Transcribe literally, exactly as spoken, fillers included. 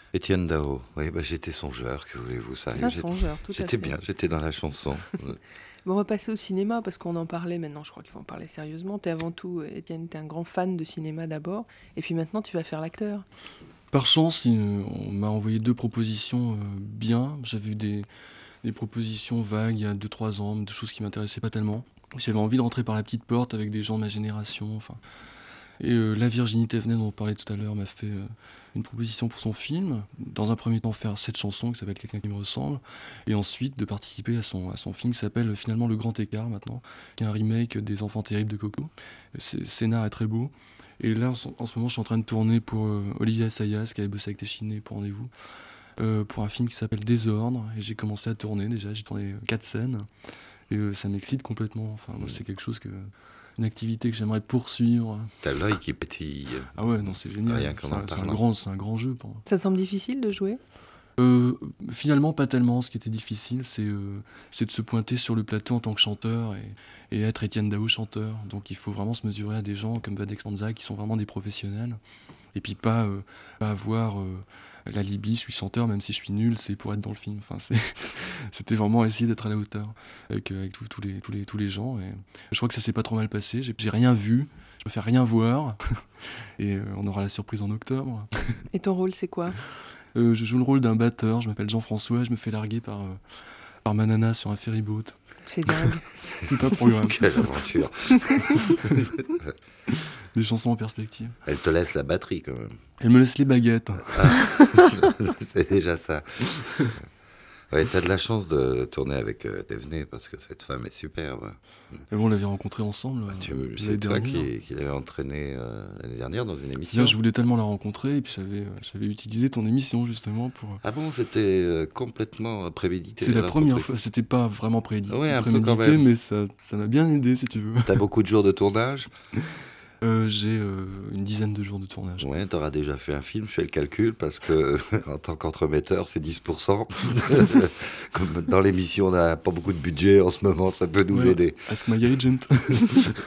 Étienne Dao, oui, bah, j'étais songeur, que voulez-vous ça Ça, J'étais, songeur, tout à j'étais fait. bien, j'étais dans la chanson. Bon, on va passer au cinéma parce qu'on en parlait maintenant. Je crois qu'il faut en parler sérieusement. T'es avant tout, euh, Étienne, t'es un grand fan de cinéma d'abord. Et puis maintenant, tu vas faire l'acteur. Par chance, il- on m'a envoyé deux propositions euh, bien. J'avais eu des, des propositions vagues il y a deux trois ans, des choses qui m'intéressaient pas tellement. J'avais envie de rentrer par la petite porte avec des gens de ma génération. Enfin. Et euh, la Virginie Thévenet, dont on parlait tout à l'heure, m'a fait euh, une proposition pour son film. Dans un premier temps, faire cette chanson qui s'appelle Quelqu'un qui me ressemble. Et ensuite, de participer à son, à son film qui s'appelle finalement Le Grand Écart maintenant, qui est un remake des Enfants Terribles de Coco. Le scénar est très beau. Et là, en ce en ce moment, je suis en train de tourner pour euh, Olivier Assayas, qui avait bossé avec Téchiné pour Rendez-vous, euh, pour un film qui s'appelle Désordre. Et j'ai commencé à tourner déjà, j'ai tourné quatre scènes. Et euh, ça m'excite complètement. Enfin, moi, c'est quelque chose que. Une activité que j'aimerais poursuivre. T'as l'œil qui pétille. Ah ouais, non, c'est génial. Rien qu'en C'est en un, c'est un parlant. grand, c'est un grand jeu. Pour moi. Ça te semble difficile de jouer? Euh, finalement, pas tellement. Ce qui était difficile, c'est euh, c'est de se pointer sur le plateau en tant que chanteur et, et être Étienne Dao chanteur. Donc il faut vraiment se mesurer à des gens comme Vadek Stanza qui sont vraiment des professionnels. Et puis pas, euh, pas avoir euh, la Libye, je suis chanteur, même si je suis nul, c'est pour être dans le film. Enfin, c'est c'était vraiment essayer d'être à la hauteur avec, avec tous tous les, tous, les, tous les gens. Et je crois que ça s'est pas trop mal passé. J'ai j'ai rien vu, je me fais rien voir. Et euh, on aura la surprise en octobre. Et ton rôle, c'est quoi? Euh, je joue le rôle d'un batteur, je m'appelle Jean-François, je me fais larguer par, euh, par ma nana sur un ferryboat. C'est dingue. Tout un programme. Quelle aventure. Des chansons en perspective. Elle te laisse la batterie quand même. Elle me laisse les baguettes. C'est déjà ça. Ouais, t'as de la chance de tourner avec euh, Thévenet parce que cette femme est superbe. Et bon, on l'avait rencontrée ensemble. Ah, tu- euh, c'est l'année toi dernière. qui, qui l'avais entraînée euh, l'année dernière dans une émission. Bien, je voulais tellement la rencontrer et puis j'avais, euh, j'avais utilisé ton émission justement pour. Ah bon, c'était euh, complètement prémédité. C'est la alors, ton première truc. fois, c'était pas vraiment prédit, Ouais, un peu prémédité, quand même. mais ça, ça m'a bien aidé si tu veux. T'as beaucoup de jours de tournage. Euh, j'ai euh, une dizaine de jours de tournage. Ouais, t'auras déjà fait un film, je fais le calcul, parce que en tant qu'entremetteur, c'est dix pour cent. Comme dans l'émission, on n'a pas beaucoup de budget en ce moment, ça peut nous Ouais, aider. Ask my agent.